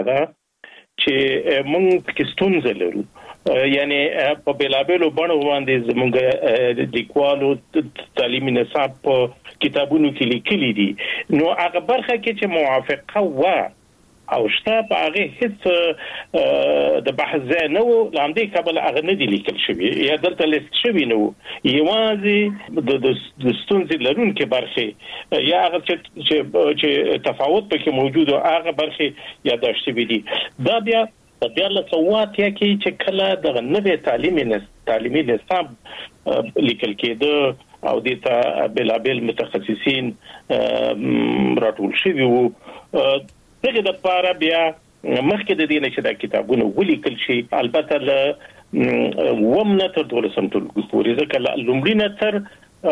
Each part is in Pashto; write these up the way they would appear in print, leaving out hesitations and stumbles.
چې موږ کې ستونزې لرو یعنی په بلابلو بڼو باندې زموږ د لیکوالو تعلیمي نصاب په کتابونو کې لیکلي دي نو هغه برخه کې چې موافقه و او شته په هغه هیڅ د بحث نه و لاندې قبل هغه نه دي لیکل شوی یا دلته لیست شوی نه یوازې د ستونزې لرونکو برخه یا هغه چې تفاوت پکې موجود او هغه برخه یاداشت شوی دي دا بیا د له څوات کې چې کله د نوې تعلیمي نصاب لیکل کېده او د بلابل متخصصین راټول شوی وو دغه د پاره بیا مخکې د دې چې دا کتابونه ولیکل شي البته ومنه تر 12 ټولګي پورې ځکه لومړی تر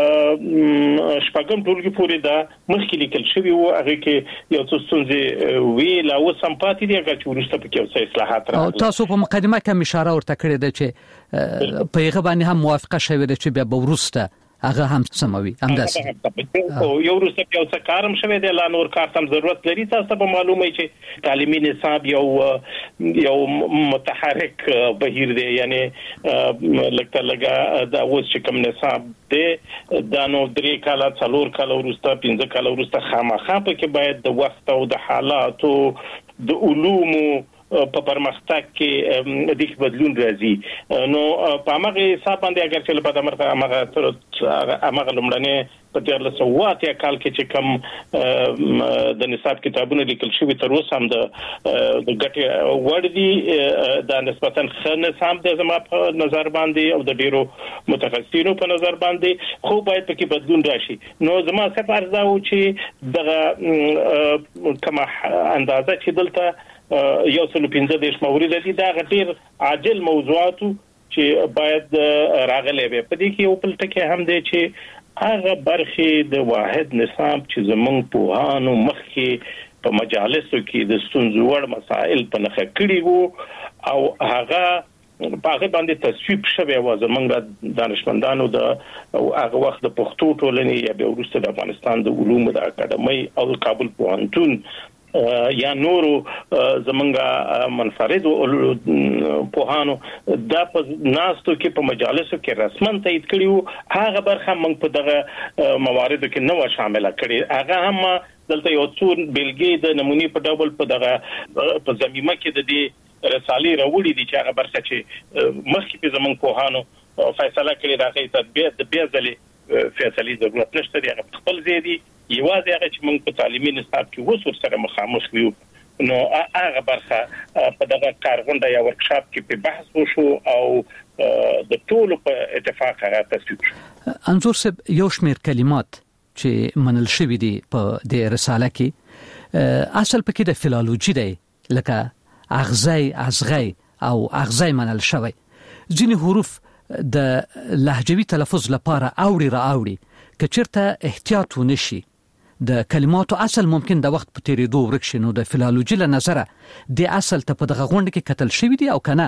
شپږم ټولګي پورې دا مخکې لیکل شوی وو هغه کې یو څه ستونزې وی لا اوس هم پاتې دي هغه چې ورسته پکې اوسه اصلاحات راغلي او تاسو په مقدمه کې اشاره ورته کړې ده چې په هغه باندې هم موافقه شوې ده چې بیا به ورسته هغه هم سموي همداسې او یو ورسته یو څه کارم شوی دی لا نور کار هم ضرورت لري تاسو به معلومه چې تعلیمي نصاب یو متحرک بهیر دی یعنی لکه دا اوس چې کوم نصاب دی دا نو 3 کاله 4 کاله ورسته 15 کاله ورسته خامخا په کې باید د وخت او د حالاتو د علومو په پرمختګ کې د بدلون راځي نو په هغه حساب باندې اگر چې په هغه لمړنه په 1300 کال کې چې کوم د نصاب کتابونه لیکل شوی تر اوسه هم د ګټه وړ دي د نسبتاً ښه نصاب د زما په نظر باندې او د ډیرو متخصصینو په نظر باندې خو باید پکې بدلون راشي نو زما څه فرض او چې دغه کومه اندازه چې دلته یو څلو 15 مورید دي دا غټیر عاجل موضوعاتو چې باید راغلي وي په دې کې یو بل ټکی هم دی چې هغه برخه د واحد نصاب چې زمونږ پوهانو مخکې په مجالسو کې د ستونزو وړ مسائل په نخښه کړي وو او هغه په هغه باندې تصویب شوی و زمونږ دانشمندانو د هغه وخت د پښتو ټولنې یا به ورسته د افغانستان د علومو د اکاډمۍ او کابل پوهنتون یا نورو زمونږه منفرد پوهانو دا په ناستو کې په مجالسو کې رسمن تایید کړیو هغه برخه موږ په دغه مواردو کې نو شامل کړي هغه هم دلته یو څو بلګې د نمونې په ډول په دغه په زميمه کې د دې رسالې راوړي دي چې هغه برخه چې مخکې په زمونږ پوهانو فیصله کړې راغی تطبیق د بیا ځلې فیصله ضرورت نشته دی هغه خپل ځای دی یوازې هغه چې موږ په تعلیمي نصاب کې وسور سره مخامخ یو نو هغه برخه په دغه کارغونډه یا ورکشاپ کې په بحث وشو او د ټولو په اتفاق هغه تصویب شو انظور سب یو شمېر کلمات چې منل شوی دي په د رساله کې اصل پکې د فلالوجي دی لکه اغزای ازغای او اغزای منل شوی ځینې حروف د لهجوي تلفظ لپاره اوړي کچرته احتیاط ونشي د کلماتو اصل ممکن د وخت په تیریدو ورک شي نو د فلالوجي له نظره د اصل ته په دغه غونډه کې کتل شوی دی او کنه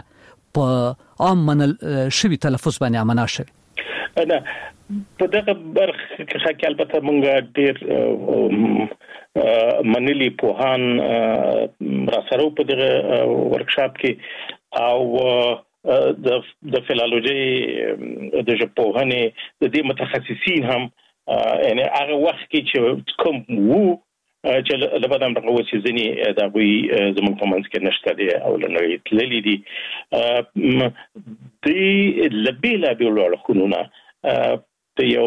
په عام منل شوی تلفظ باندې امنا شوی نه په دغه برخه کې البته مونږ ډیر منلي پوهان را سره په دغه ورکشاپ کې او د فلالوجي د ژبپوهنې د دې متخصصین هم یعنی هغه وخت کې چې کوم وو چې لبدم دغه وڅ ځنی دا وی زموږ په منځ کې نشته دي او لنړی تللی دي د لبیلا بیلول خونونه ته یو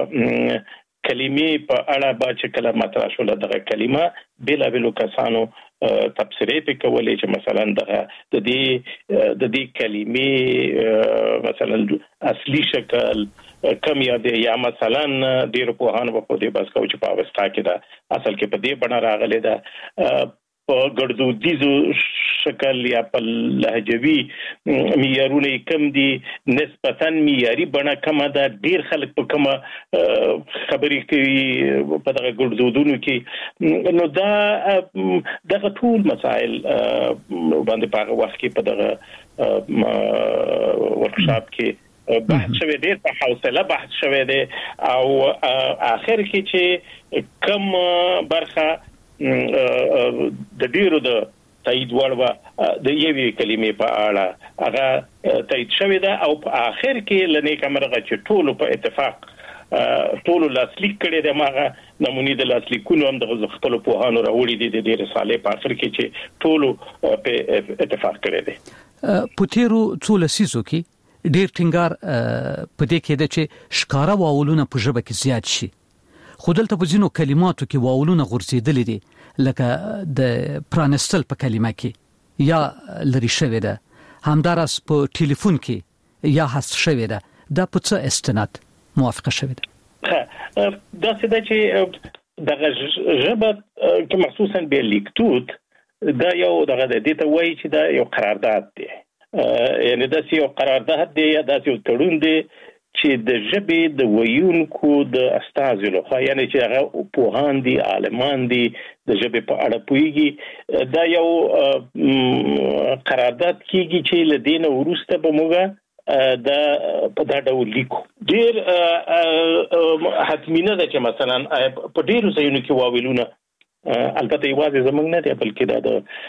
کلمې په اړه با چې کله مطرح شول دغه کلمه بلا بلو کسانو تفسیرې په کولې چې مثلا د دې کلمې مثلا اصلي شکل کم یاد یا مثلا ډیر په هانو په دې بس کو چې په اوستا کې دا اصل کې په دې بڼه راغلي دا په ګردودیزو شکل یا په لهجوي معیارونه کم دي نسبتاً معیاري بڼه کم ده ډیر خلک په کوم خبرې کوي په دغه ګردودونو کې نو دا دغه ټول مسائل باندې په وخت کې په دغه ورکشاپ کې بحث شوی دی په حوصله بحث شوی دی او اخر کې چې کم برخه د ډیرو د تایید وړ د یوې کلمې په اړه هغه تایید شوی دا او په اخر کې لنی کمرغه چې ټول په اتفاق ټول لاسلیک کړي د ماغه نمونې د لاسلیکونو هم د خپل پوهانو راوړي دي د رسالې په اخر کې چې ټول په اتفاق کړي دي پوتیرو څولسیزو کې ډیر ټینګار په دې کې د چې شکاره واولونه په ژبه کې زیات شي خو دلته په ځینو کلماتو کې واولونه غورځېدلې دي لکه د پرانستل په کلمه کې یا لري شوی ده همدارس په ټلیفون کې یا حذف شوی ده دا په څه استناد موافقه شوی ده دا څه ده چې دغه ژبه کې مخصوصا به لیکتوت دا یو دغه د دې ته وایي چې دا یو قرارداد دی یعنی دا یو قرارداد دی یا دا یو تړون دی چې د ژبې د ویونکو د استازو لخوا یعنی چې هغه پوهان دي عالمان دي د ژبې په اړه پوهیږي دا یو قرارداد کیږي چې لدینه ورسته به موږ دا په دا ډول لیکو ډیر حتمینه ده چې مثلا په ډیرو ځایونو کې واویلونه البته یوازې زمونږ نه دی بلکې دا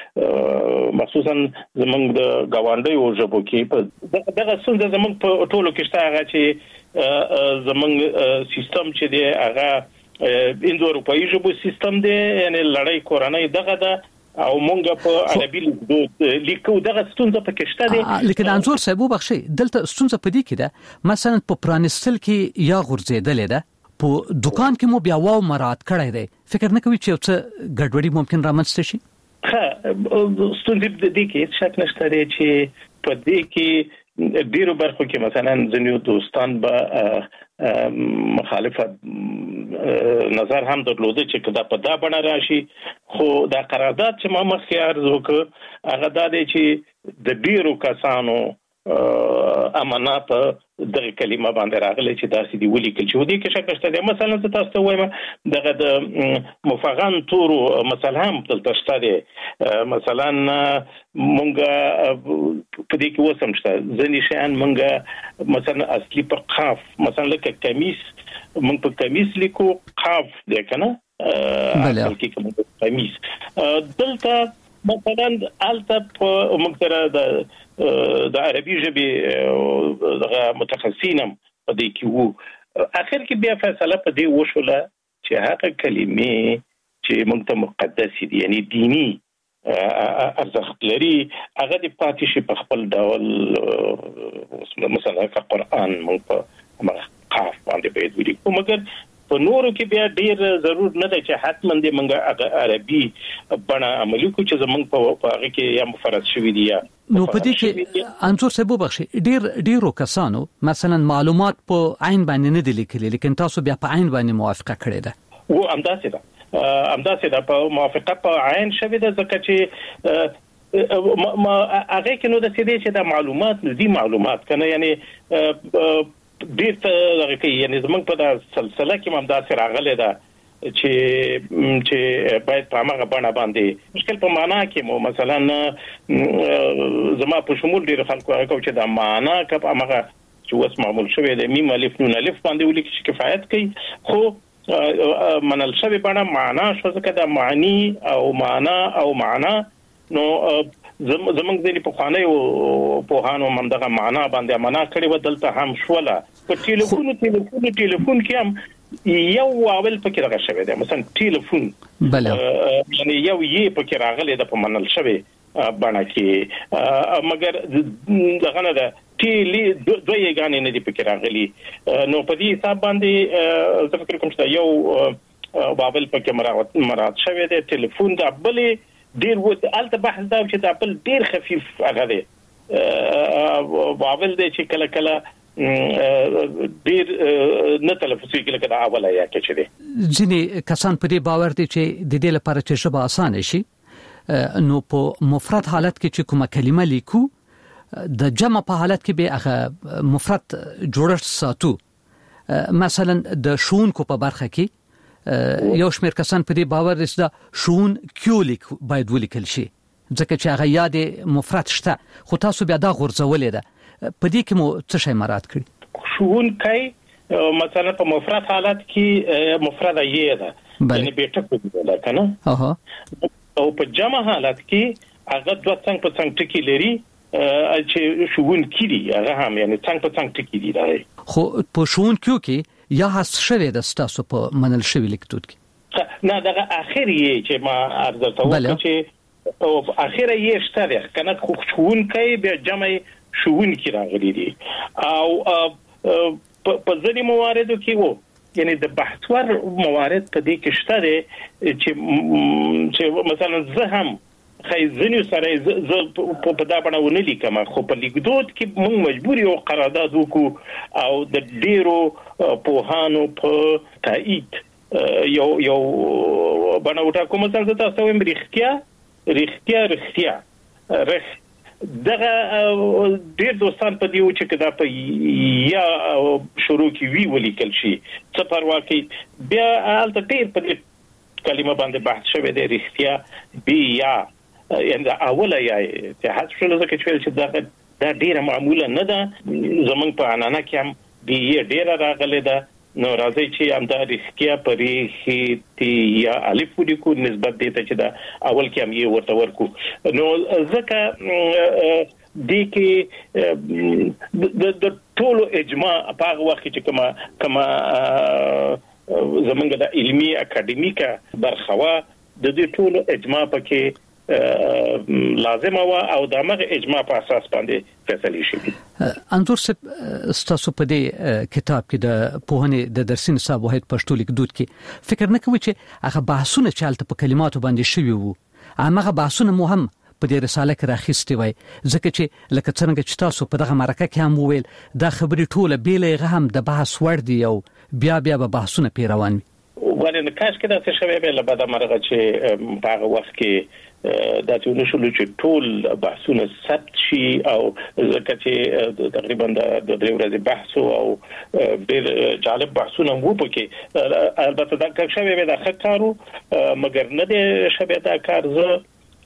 د مخصوصا زمونږ د گاونډیو ژبو کې دغه څنګه زمونږ په ټولو کې شته هغه چې زمونږ سیستم چې دی هغه اندو اروپایي ژبو سیستم دی یعنی لړۍ کورنۍ دغه ده او مونږ په عربي لیکو دغه ستونزه په کې شته دي لیکن انزور صاحب بخشي دلته ستونزه په دې کې ده مثلا په پرانستل کې یا غورځېدلې ده په دکان کې مو بیا واو مراد کړی دی فکر نه کوي چې څه ګډوډي ممکن رامنځته شي ستونزه دې کې شک نشته چې په دې کې ډیرو برخو کې مثلا ځینو دوستان به مخالفت نظر هم درلوده چې دا په دا بڼه راشي خو دا قرارداد چې ما مخکې عرض وکړ هغه دا دی چې د ډیرو کسانو امانه په دغه کلمه باندې راغلی چې داسې دی ولیکل چې ودی کې شک نشته دی مثلا تاسو ته وایم دغه د مفغان تورو مثلا هم دلته شته دی مثلا مونږ په دې کې وسم شته ځینې شیان مونږ مثلا اصلي په قاف مثلا لکه کمیس مونږ په کمیس لیکو قاف دی کنه بلکې کوم کمیس دلته مثلا الته مونږ د عربي ژبې دغه متخصصین په دې کې وو اخر کې بیا فیصله په دې وشوله چې هغه کلمې چې موږ ته مقدس دي یعنی دینی ارزښت لري هغه د پاتې شي په خپل ډول مثلا قرآن موږ په قاف باندې باید ولیکو مګر په نورو کې بیا ډیر ضرور نه دی چې حتما دې موږ عربي بڼه عملي کو چې زمونږ په هغه کې یا مفرد شوی دی نو په دې کې انزور سبب بخشي ډیرو کسانو مثلا معلومات په عین باندې نه دي لیکلي لیکن تاسو بیا په عین باندې موافقه کړې ده و امداسه ده په موافقه په عین شوی ده ځکه چې ما هغه کې نو د سې چې د معلومات ندي معلومات کنه یعنی ډیر ته کوي یعنی زمونږ په د سلسله کې هم دا راغلی ده چې باید په هغه بڼه باندې مشکل په معنا کې مو مثلا زما په شمول ډیر خلکو هغه چې د معنا کپ هغه چې وس معمول شوی د میم الف نون الف باندې ولیکي چې کفایت کوي خو منل شوی بڼه معنا شو ځکه د معنی او معنا نو زمونږ د پخوانی او پوهانو هم دغه معنا باندې معنا کړي ودلته هم شوله په ټلیفون کې هم یو اول پکې راغلی شوی دی مثلا ټلیفون یعنی یو یې پکې راغلی د په منل شوی بڼه کې مګر دغه نه ده ټیلی دوه یګانې نه دي پکې راغلي نو په دې حساب باندې زه فکر کوم چې یو بابل پکې مراد شوی دی ټلیفون د بلې ډیر وته الته بحث دا چې د بل ډیر خفيف هغه دی بابل دی چې کله ډیر نه تلفظ کې لکه دا اوله یا کې چې دی ځینې کسان په دې باور دي چې د دې لپاره چې ژبه اسانه شي نو په مفرد حالت کې چې کومه کلمه لیکو د جمع په حالت کې به هغه مفرد جوړښت ساتو مثلا د شونکو په برخه کې یو شمېر کسان په دې باور دي چې شون کیولیک باید ولیکل شي ځکه چې هغه یاد مفرد شته خو تاسو بیا دا غورځولې ده په دې کې مو څه شی مراد کړی شون کوي مثلا په مفرد حالت کې مفرد یې ده یعنی بیٹه کو دی کنه او په جمع حالت کې هغه 2.5% ټکی لري چې شوون کړي هغه هم یعنی 2.5% ټکی دی راځي خو په شوون کې یا هڅ شوه د ستاسو په منل شوی لیکدود کې نه دغه اخر یې چې ما عرض تاسو چې او اخر یې شته کنه خو شوون کوي به جمع شوون کې راغلي دي او په ځینې مواردو کې وو یعنی د بحثور موارد په دې کې شته چې مثلا زه هم خیزنی سره ز په دا باندې ونه لیکم خو په لیکدود کې موږ مجبور یو قرارداد وکړو او د ډیرو پوهانو په تایید یو باندې وټا کوم څنګه تاسو هم رښتیا دغه ډیر دوستان په دیو چې کدا په یا شروع کې وی ولیکل شي څه پروا کوي بیا الته ډیر په کلمه باندې بحث شوی دی رښتیا بیا یعنی اوله یې ته حذف شول ځکه چې دا ډیره معموله نه ده زمونږ په انانه کې هم بیا ډیره راغله ده نو راځي چې هم دا رښتیا پرې تی یا الف ولیکو نسبت دې ته چې دا اول کې هم یې ورته ورکو نو ځکه د کې د ټولو اجماع په هغه وخت چې کما زمونږ د علمي اکاډمیکا برخوا د دې ټولو اجماع پکې لازم او دغه اجماع په اساس باندې فیصله شي انظر ستاسو په دې کتاب کې د پوهنې د درسي نصاب واحد پښتو لیکدود کې فکر نه کوي چې هغه بحثونه چالت په کلماتو باندې شوي وو هغه بحثونه مو هم په دې رساله کې راخېستي وای ځکه چې لکه څنګه چې تاسو په دغه مرکه کې هم وویل دا خبرې ټوله بیلې هم د بحث وړ دي او بیا به بحثونه پیروان وګورئ کاش کې دا څه شوی به لبا د مرغه چې په هغه وخت کې دا چې نشول چې ټول بحثونه ثبت شي او ځکه چې تقریبا د درې ورځې بحث او ډېر جالب بحثونه وو پکې البته دا کار شوی به د خطرو مګر نه دی شوی دا کار زه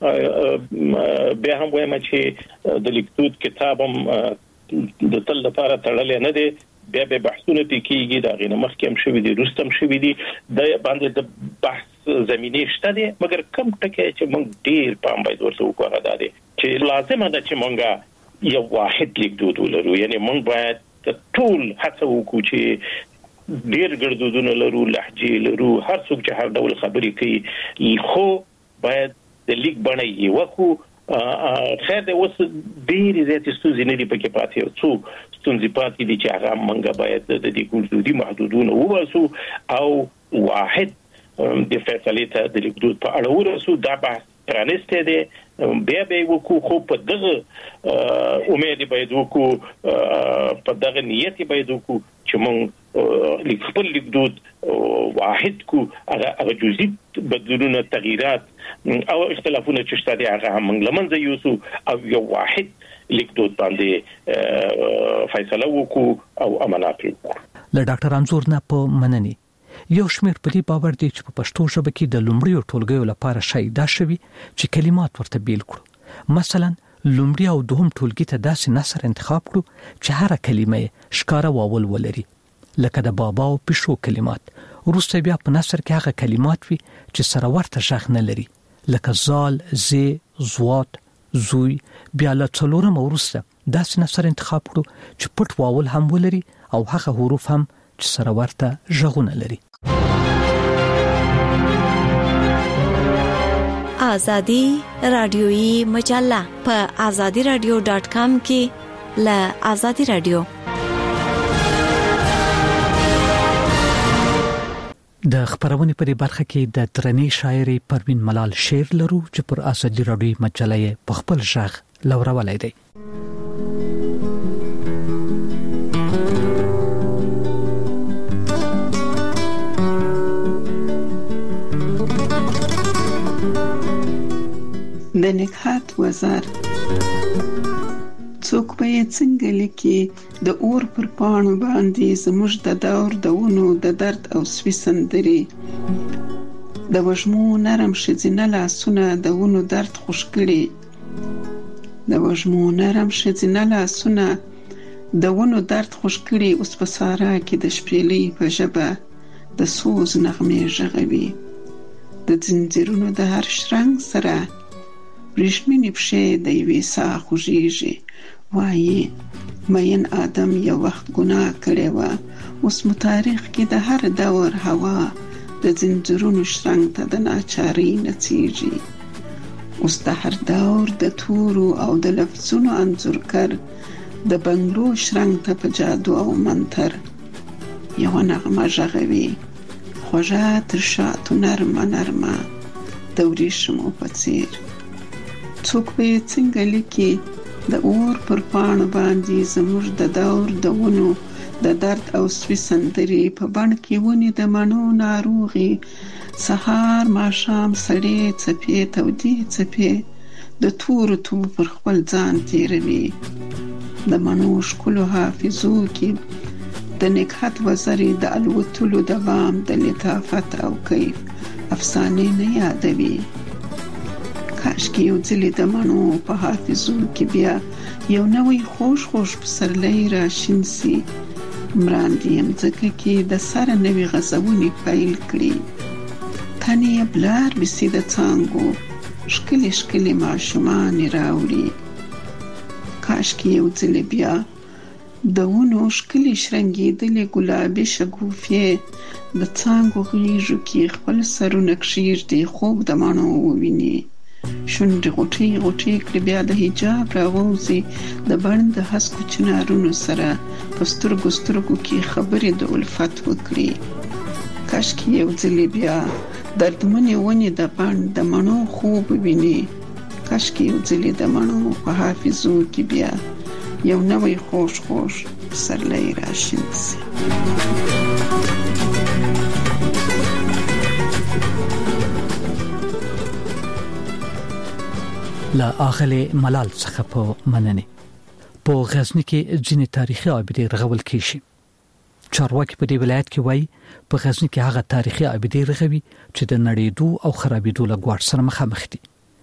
به هم وایم چې د لیکدود کتابم د تل لپاره تړلې نه دی بیا به بحثونه پکېږي دا غینه مخکې هم شوی دي رستم شوی دي د باندې د بحث زمینه شته دي مګر کم ټکی چې موږ ډیر پام باید ورته وکړو دا دي چې لازم ده چې موږ یو واحد لیکدود ولرو یعنی موږ باید ټول هڅه وکړو چې ډیر ګړدودونه لرو لهجې لرو هر څوک چې هر ډول خبرې کوي خو باید د لیک باندې یو کو خیر د اوس ډیر زیات ستونزې نه دي پکې پاتې او څو ستونزې پاتې دي چې هغه موږ باید د دې ګړدودي محدودونه وواسو او واحد د فیصله ته د لیکدود په اړه ورسو دا بحث پرانسته دي بیا به وکړو خو په دغه امید باید وکړو په دغه نیت باید وکړو چې موږ خپل لیکدود واحد کو هغه جزئی بدلونونه تغییرات او اختلافونه چې شته دي هغه هم لمنځه یوسو او یو واحد لیکدود باندې فیصله وکړو او امانات وکړو له ډاکټر انزور نه په منني یو شمېر په دې باور دی چې په پښتو ژبه کې د لومړیو ټولګیو لپاره شای دا شوی چې کلمات ورته بیل کړو مثلا لومړی او دوهم ټولګي ته داسې نثر انتخاب کړو چې هر کلمه ښکارا واول ولري لکه د بابا او پښو کلمات وروسته بیا په نثر کې هغه کلمات وي چې سره ورته ژغ نه لري لکه زال زی زوات زوی بیا له څلورم وروسته داسې نثر انتخاب کړو چې پټ واول هم ولري او هغه حروف هم چې سره ورته ژغونه لري آزادی رادیویی مجله په azadiradio.com کې له آزادی رادیو د خبرونې په برخه کې د ترنی شاعري پروین ملال شعر لرو چې پر آزادی رادیویی مجله په خپل ژغ لورولای دی د نکهت وزر څوک به څنګه لیکي د اور پر پاڼو باندې زموږ د دور دونو د درد او سوي سندري د وژمو نرم ښځینه لاسونه د ونو درد خوش کړي د وژمو نرم ښځینه لاسونه د ونو درد خوش کړي اوس په سارا کې د شپېلۍ په ژبه د سوز نغمې ږغوي د ځنځیرونو د هر شرنګ سره وریښمینې پښې د یوې ساه خوږیږي. وایي مین آدم یو وخت ګناه کړې وه، اوس مو تاریخ کې د هر دور هوا د زنځیرونو شرنګ ته د ناچارۍ نڅیږي. اوس د هر دور د تورو او د لفظونو انځورګر د بنګلو شرنګ ته په جادو او منتر یوه نغمه غږوي، خوږه تر شاتو نرمه نرمه د وریښمو په څیر. څوک به یې څنګه لیکي د اور پر پاڼو باندې زموږ د دور د ونو د درد او سوي سندرې په بڼ کې ونې د مڼو ناروغي، سهار ماښام سړې څپې تودې څپې د تورو توبو پر خپل ځان تیروي. د مڼو ښکلو حافظو کې د نګهت وزرې د الوتلو د بام د لطافت او کیف افسانې نه یادوي. کاشکې یو ځلې د مڼو په حافظو کې بیا یو نوی خوږ خوږ پسرلی راشین سي. مراندې مځکه کې د سره نوې غزونې پیل کړي، تنې یې بلار بسي د څانګو ښکلې ښکلې ماشومانې راوړي. کاشکې یو ځلې بیا د ونو ښکلې شرنګېدلې ګلابي شګوفې د څانګو غیږو کې خپل سرونه کښیږدي، خوب د مڼو وویني. شونډې غوټۍ غوټۍ کړي، بیا د حجاب راووځي، د بڼ د هسکو چنارونو سره په سترګو سترګو کې خبرې د الفت وکړي. کاشکې یو ځلې بیا دردمنې ونې د بڼ د مڼو خوب ویني. کاشکې یو ځلې د مڼو په حافظو کې بیا یو نوی خوږ خوږ پسرلی راشین سي. له اغلې ملال څخه په مننه په غزنی کې ځینې تاریخي ابدې رغول کیږي. چارواکي په دې ولایت کې وایي په غزنی کې هغه تاریخي ابدې رغوي چې د نړیدو او خرابېدو له ګواښ سره مخامخ دي.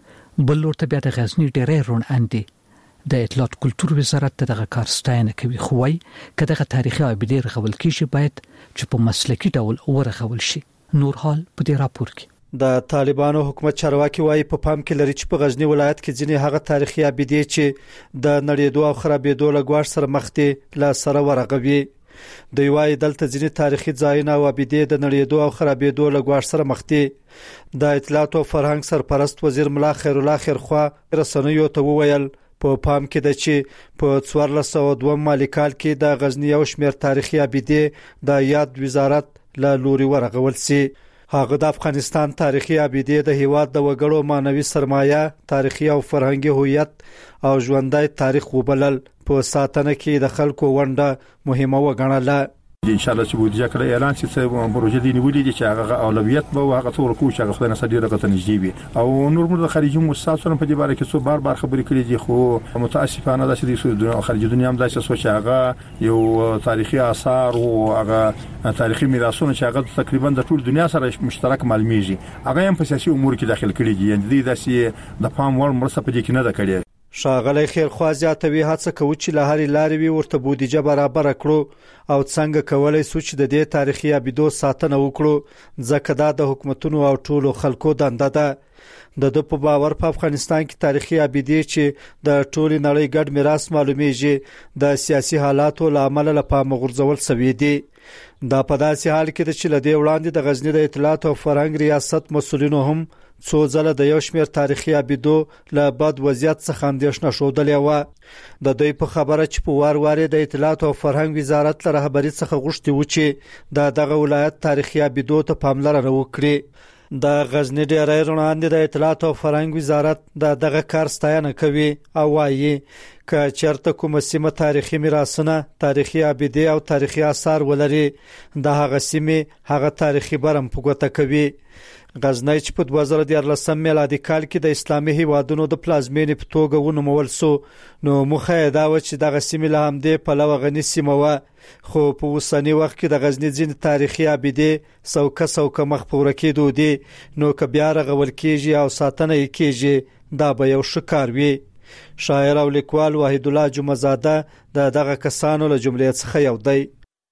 بل ورته بیا د غزنی ډېرې رون اندي د اطلاعات کلتور وزارت دغه کار ستاینه کوي، خو وايي کله تاریخي ابدې رغول کیږي باید چې په مسلکي ډول ورغول شي. نور حال په دې راپور کې د طالبانو حکومت چارواکي وايي په پام کې لري چې په غزنی ولایت کې ځینې هغه تاریخي ابدې چې د نړیدو او خرابېدو له ګواښ سره مخ دي لا سره ورغوي. دوی وايي دلته ځینې تاریخي ځایونه او ابدې د نړیدو او خرابېدو له ګواښ سره مخ دي. د اطلاعات او فرهنګ سرپرست وزیر ملا خیر الله خیرخوا رسنیو ته وویل په پام کې ده چې په 1402 مالی کال کې د غزنی او شمیر تاریخي ابدې د یاد وزارت له لوري ورغول سي. هغه د افغانستان تاریخي ابدې د هیواد د وګړو مانوي سرمایه، تاریخي او فرهنګي هویت او ژوندۍ تاریخ وبلل. په ساتنه کې د خلکو ونډه مهمه وګڼله. ان شاء الله چې بودیجه کړه اعلان شي چې پروژې دی نیولې دي چې هغه اولویت به هغه څور کو چې هغه خدای نه سړي رغته نږدې وي. او نور د خارجي مؤسساتو په دې باره کې څو بار خبرې کړې دي، خو متاسفانه دا چې د خارجي دنیا هم دا چې سوچ هغه یو تاریخي آثار او هغه تاریخي میراثونه چې هغه تقریبا د ټول دنیا سره مشترک معلومیږي، هغه هم په سیاسي امور کې داخل کړي دي. یعنی داسې د پام وړ مرسته په دې کې نه ده کړې. ښاغلی خیرخوا زیاتوي هڅه کوي چې له هرې لارې وي ورته بودیجه برابر کړو او څنګه کولای شو چې د دې تاریخي ابدو ساتنه وکړو، ځکه دا د حکومتونو او ټولو خلکو دنده ده. د په باور په افغانستان کې تاریخي ابدې چې د ټولې نړۍ ګډ میراث معلومیږي د سیاسي حالاتو له امله له پامه غورځول شوي دي. دا په داسې حال کې چې له دې وړاندې د غزنی د اطلاعات او فرهنګ ریاست مسؤلینو هم څو ځله د یو شمېر تاریخي ابدو له بد وضعیت څخه اندېښنه ښودلې وه. د دوی په خبره چې په وار وارې د اطلاعات او فرهنګ وزارت له رهبرۍ څخه غوښتي و چې دغه ولایت تاریخي ابدو ته پاملرنه وکړي. د غزنی ډېری روڼاندې د اطلاعات او فرهنګ وزارت دغه کار ستاینه کوي او وايي که چېرته کومه سیمه تاریخي میراثونه، تاریخي ابدې او تاریخي آثار ولري، د هغه سیمې هغه تاریخي برم په ګوته کوي. غزنی چې په 2014 میلادي کال کې د اسلامي هیوادونو د پلازمینې په توګه ونومول شو، نو موخه یې دا و چې دغه سیمې له همدې پلوه غني سیمه وه. خو په اوسني وخت کې د غزنی ځینې تاریخي ابدې څوکه مخ په ورکېدو دي، نو که بیا رغول کېږي او ساتنه یې کېږي دا به یو ښه کار وي. شاعر او لیکوال وحید الله جمعه زاده دغه کسانو له جملې څخه یو دی.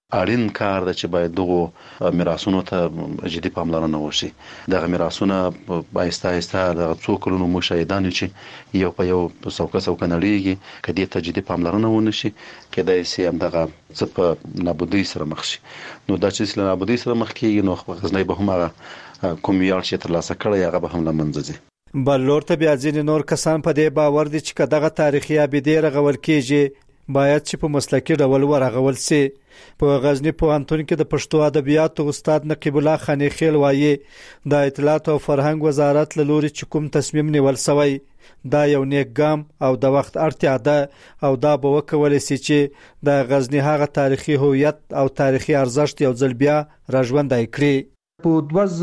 اړین کار د چې باید دغه میراثونو ته جدي پاملرنه وشي. دغه میراثونه آهسته آهسته د څو کلونو مشاهدان چې یو په یو څوکه نړیږي کدي ته جدي پاملرنه ونشي کېدای شي هم دغه څه په نابودۍ سره مخ شي. نو دا چې له نابودۍ سره مخ کیږي نو غزنی به هم کوم یال چې ترلاسه کړی هغه به هم لمنځه ځي. بل لور ته بیا ځینې نور کسان په دې باور دي چې دغه تاریخي ابیدې رغول کیږي باید چې په مسلکي ډول ورغول شي. په غزنی پوهنتون کې د پښتو ادبیاتو استاد نقیب الله خانی خیل وایي د اطلاعات او فرهنګ وزارت له لوري چې کوم تصمیم نیول شوی دا یو نیک ګام او د وخت اړتیا ده او دا به وکولای شي چې د غزنی هغه تاریخي هویت او تاریخي ارزښت یو ځل بیا راژوندی کړي. په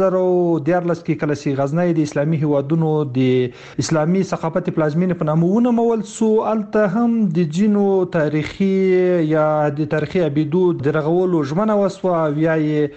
2014 کې کله چې غزنی د اسلامي هیوادونو د اسلامي ثقافت پلازمینه په نامه ونومول سو الته هم د جنو تاریخي یا د تاریخي ابیدو د رغولو ژمنه وسوه یا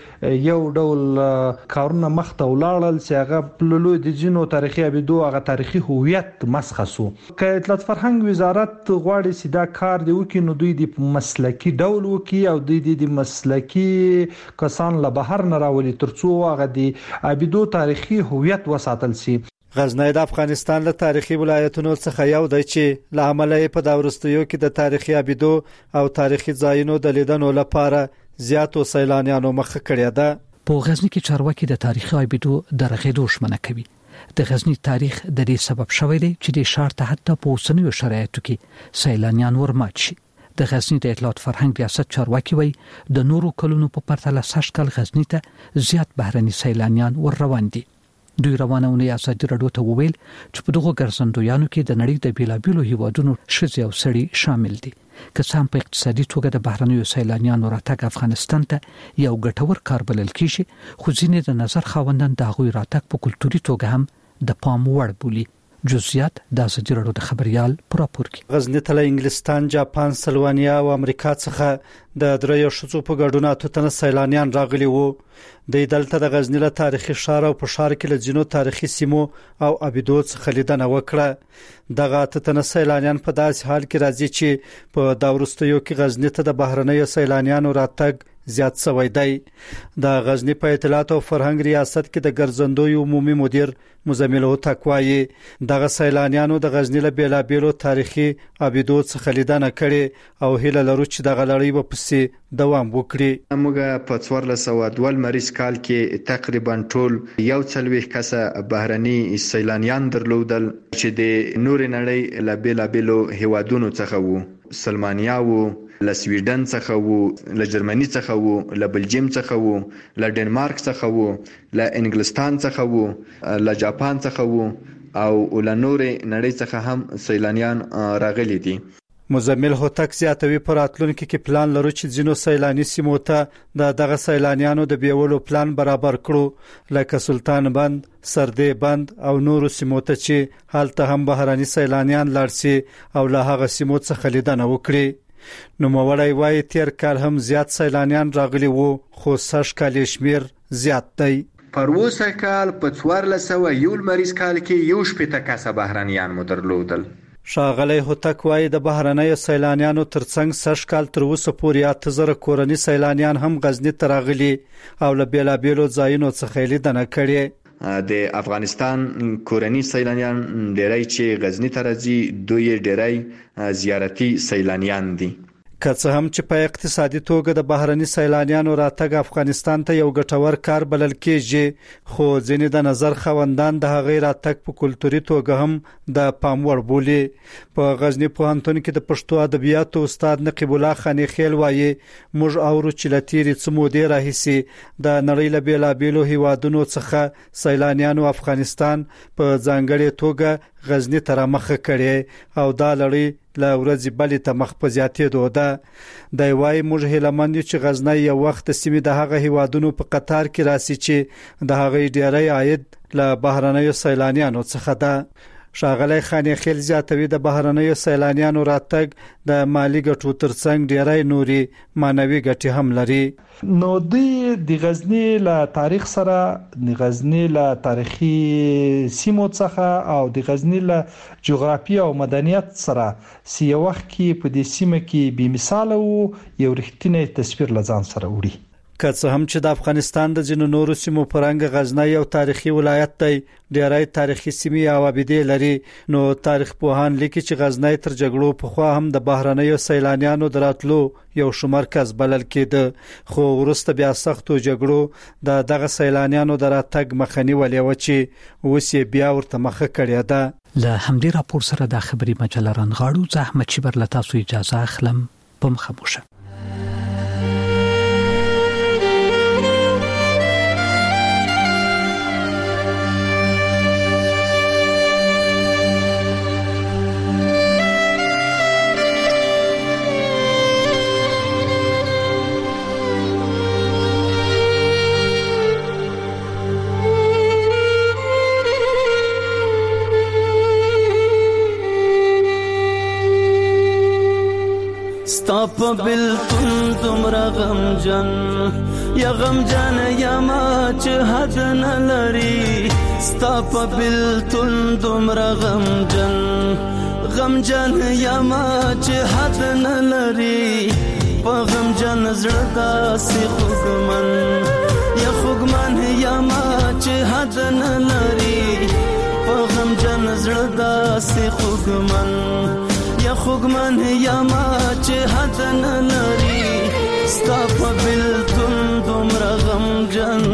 یو ډول کارونه مخته ولاړل چې هغه پللو د جنو تاریخي ابیدو هغه تاریخي هویت مسخصو. که اطلاعات فرهنګ وزارت غواړي چې دا کار دی وکړي نو دوی د مسلکي ډول وکړي او دوی د مسلکي کسان له بهر نه راولي ترڅو هغه د ابیدو تاریخي هویت وساتل شي. غزنی د افغانستان له تاریخي ولایتونو څخه یو دی چې له عمله په داورستیو کې د تاریخي ابیدو او تاریخي ځایونو د لیدنو لپاره زیاتو سیلانیانو مخه کړې ده. په غزنی کې چارواکي د تاریخي ابیدو د رغېدو ژمنه کوي. د غزنی تاریخ د دې سبب شوی دی چې د ښار ته حتی په اوسنیو شرایطو کې سیلانیان ورمات شي. د غزنی د اطلاعات فرهنګ ریاست چارواکي وایي د نورو کلونو په پرتله سږ کال غزنی ته زیات بهرني سیلانیان ور روان دي. دوی روانونه ازادي رادیو ته وویل چې په دغه ګرځندویانو کې د نړۍ د بیلابیلو هیوادونو ښځې او سړي شامل دي. که څه هم په اقتصادي توګه د بهرنیو سیلانیانو راتګ افغانستان ته یو ګټور کار بلل کیږي خو ځینې د نظر خاوندان د هغوی راتګ په کلتوري توګه هم د پام وړ بولي. جزئیات د ازادي رادیو د خبريال پراپور کې. غزنی ته انګلستان، جاپان، سلوانیا او امریکا څخه د دریو شذو په ګډون اتنه سیلانیان راغلي وو. د دلته د غزنی له تاریخي ښار او په ښار کې له جنو تاریخي سیمو او ابیدو څخه لیدنه وکړه. دغه اتنه سیلانیان په داسې حال کې راځي چې په داورستیو کې غزنی ته د بهرنیو سیلانیانو راتګ زیات شوی دی. د غزنی په اطلاعات او فرهنګ ریاست کې د ګرځندوی عمومي مدیر مزمل هوتک وایي دغه سیلانیانو د غزنی له بیلابیلو تاریخي ابیدو څخه لیدنه کړي او هیله لرو چې د غلړی په پسې دوام وکړي. موږ په 1402 مریض کال کې تقریبا ټول 140 کسه بهرني سیلانیان درلودل چې د نور نړۍ له بیلابیلو هیوادونو څخه وو. سلمانیا وو، له سویډن څخه وو، له جرمني څخه وو، له بلجیم څخه وو، له ډنمارک څخه وو، له انګلستان څخه وو، له جاپان څخه وو او له نور نړۍ څخه هم سیلانیان راغلي دي. مزمل هوتک زیاتوي پر راتلونکي کې پلان لرو چې ځینو سیلاني سیمو ته دغه سیلانیانو د بیولو پلان برابر کړو لکه سلطان بند، سردې بند او نورو سیمو ته چې هلته هم بهراني سیلانیان لاړ شي او له هغه سیمو څخه لیدنه وکړي. نو موړی وایي تیر کال هم زیات سیلانیان راغلي وو خو سږ کال شمیر زیات دی. پر اوسه کال په 1401 مریض کال کې 1 کسه بهرانيان مدرلودل. شاغلی هوتک وایي د بهرنیو سیلانیانو ترڅنګ سږ کال تر اوسه پورې 8000 کورني سیلانیان هم غزنی ته راغلي او له بیلابیلو ځایونو څخه لیدنه کړې. د افغانستان کورني سیلانیان ډېری چې غزنی ته راځي دوی ډېری زیارتي سیلانیان دي. که څه هم چې په اقتصادي توګه د بهرني سیلانیانو راتګ افغانستان ته یو ګټور کار بلل کېږي خو ځینې د نظر خوندان د هغې راتګ په کلتوري توګه هم د پام وړ بولي. په غزنی پوهنتون کې د پښتو ادبیاتو استاد نقیب الله خانی خیل وایي موږ اورو چې له تېرې څه مودې راهیسې د نړۍ له بیلابیلو هیوادونو څخه سیلانیانو افغانستان په ځانګړې توګه غزنی ته رامخه کړي او دا لړۍ له ورځې بلې ته مخ په زیاتېدو ده. دی وایي موږ هیلهمند یو چې غزنی یو وخت د سیمې د هغه هیوادونو په قطار کې راسي چې د هغې ډېری عاید له بهرنیو سیلانیانو څخه ده. ښاغلی خانیخیل زیاتوي د بهرنیو سیلانیانو راتګ د مالی ګټو ترڅنګ ډیری نوري مانوي ګټې هم لري. نو د غزنی له تاریخ سره د غزنی له تاریخي سیمو څخه او د غزنی له جغرافیه او مدنیت سره سی وخت کې په دې سیمه کې بې مثال او یو رښتینی تصویر لزان سره وړي. که څه هم چې د افغانستان د جنو نورو سیمو پرنګ غزنی یو تاریخي ولایت دی، ډیری تاریخي سیمې او ابدې لري، نو تاریخ پوهان لیکي چې غزنی تر جګړو پخوا هم د بهرنیو سیلانیانو دراتلو یو شمرکز بلل کېده، خو وروسته بیا سختو جګړو د دغه سیلانیانو دراتګ مخنی ولې و چې اوس یې بیا ورته مخه کړې ده. له همدې راپور سره د خبري مجله رنغاړو زحمت شبر له تاسو اجازه اخلم. په مخه ستاپ بلتون تمرا غمجن یا غمجن یا ما چه حد نلری، ستاپ بلتون تمرا غمجن غمجن یا ما چه حد نلری، پا غمجن زردا سی خوگمن یا خوگمن یا ما چه حد نلری، پا غمجن زردا سی خوگمن یا خوگمن یا ما چه حد نلری، ستا په بلتون دومره غمجن.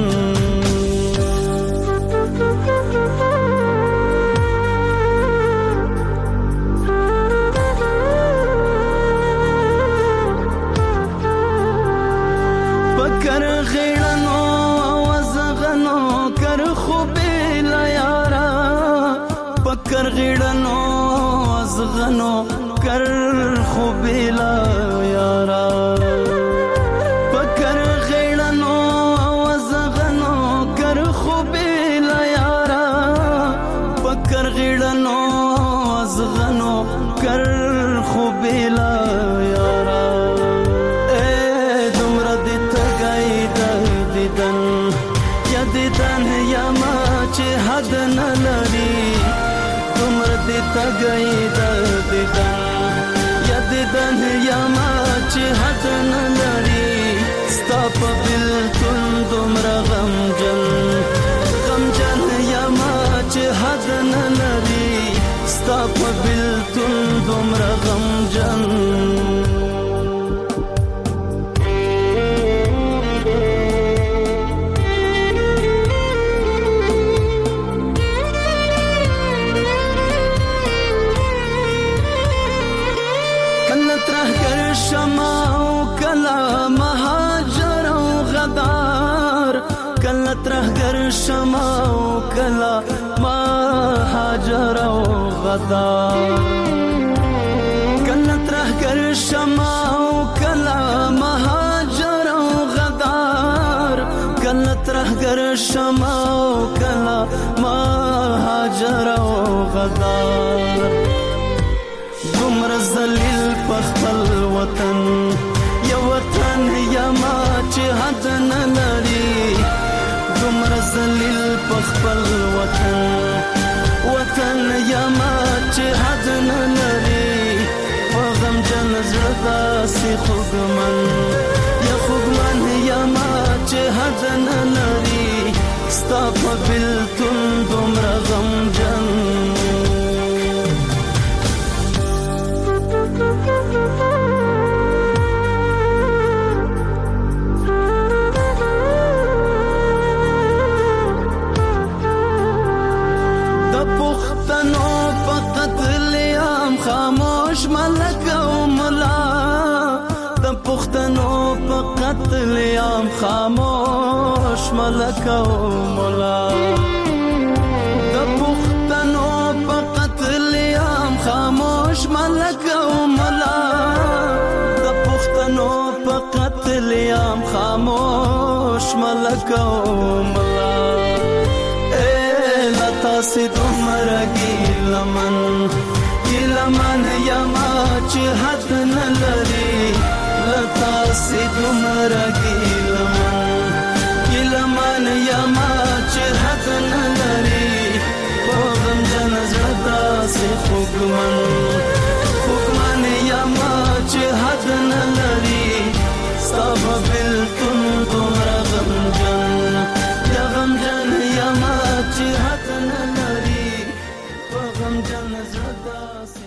پکر غیړنو وزغنو کر خوبې لا یارا، پکر غیړنو وزغنو کر خوبې لا یارا، پکر غیړنو وزغنو کر خوبې لا یارا، پکر غیړنو وزغنو کر خوبې لا یارا. دومره دې تګای د دیدن یا دیدن یا ما چې حد نه لري، دومره دې تګای د دیدن دیدن یا ما چې حد نه لري، ستا په بلتون دومره غمجن غمجن یا ما چې حد نه لري، ستا په بلتون دومره غمجن. ترهګر شمع او کلا مهاجر او غدار، کله ترهګر شمع او کلا مهاجر او غدار، کله ترهګر شمع او کلا مهاجر او غدار. دومره ذلیل په خپل وطن یا وطن یا ما چې حد نه لري، دومره ذلیل په خپل وطن یا ما چې حد نه لري، په غمجن زړه داسې خوږمن یا خوږمن یا ما چې حد نه لري، ستا په بلتون دومره غمجن. خاموش ملک او ملا، د پښتنو په قتل عام خاموش ملک او ملا، د پښتنو په قتل عام خاموش ملک او ملا، د پښتنو په قتل عام خاموش ملک او ملا. اے لتا سي دومره ګیل ګیلمن یما چې حد نه لري لتا سي دومره